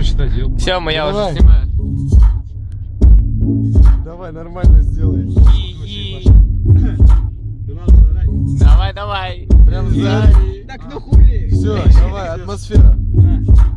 считать, ёб. Все, я Давай. уже снимаю. Давай, нормально сделай. Давай, давай. Прям сзади. Так, ну хули. Все, давай, атмосфера.